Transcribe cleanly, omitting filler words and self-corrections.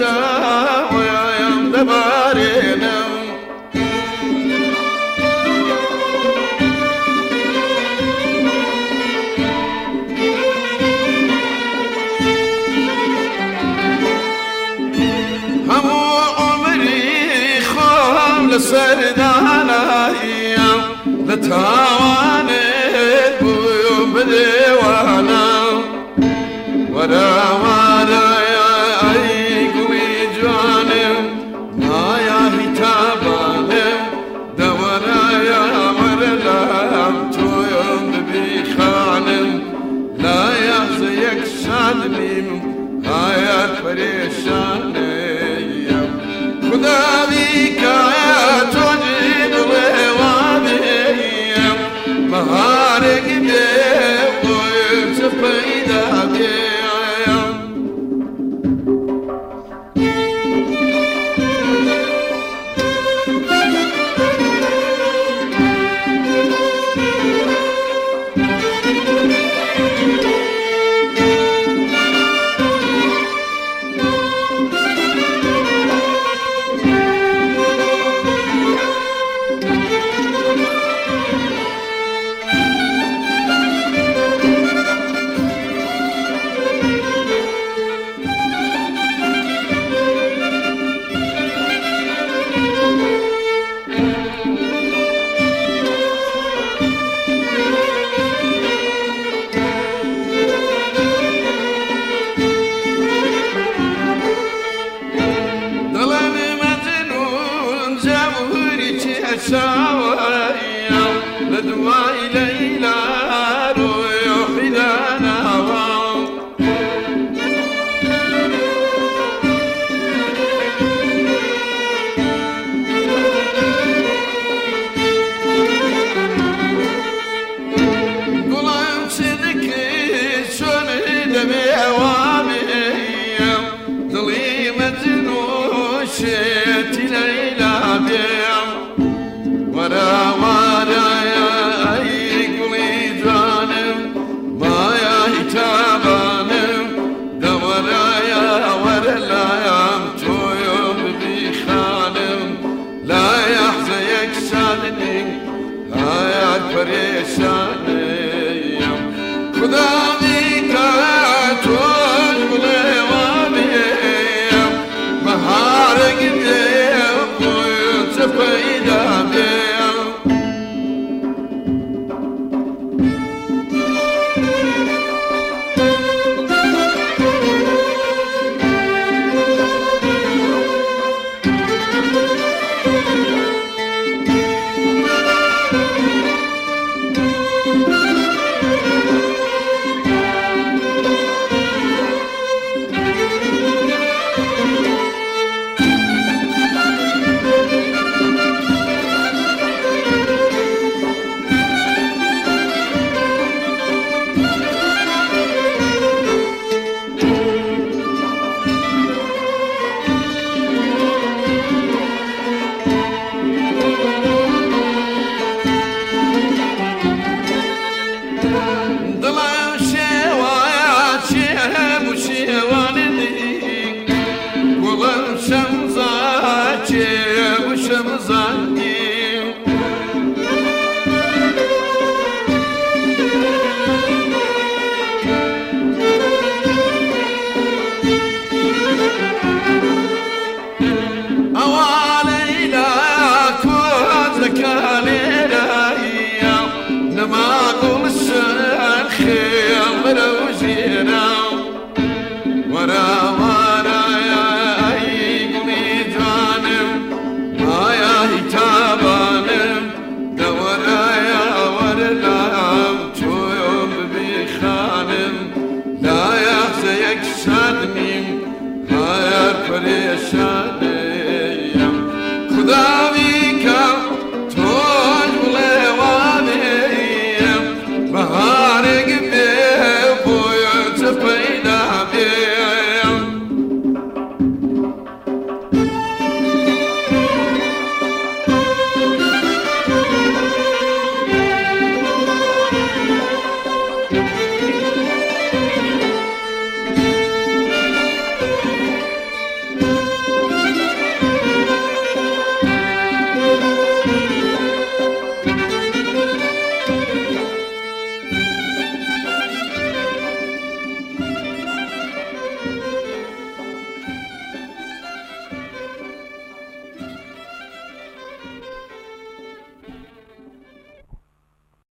چاویم دبارینم همو عمری خوام لسردانایم لتوانت بویم بدیوانم ورا ورا ای گوی جانم مایا هیتابانم دورا ورلام تویم ببیخانم لا یحزیک شادنیم hayat perişanıyım Kuda vikayet vacid levadiyim Mahare gidip koyup sıfayda diyem شاوية لدواء ليلى روح لنا قلم صدق شون دمي وامية ضلي مجنون شيت ليلى بيم ورا ورا اي قلي جانم ما يا هتابانم دورا يا ورلا يام تويم بخانم لا يحزنك شادني هاي بريشان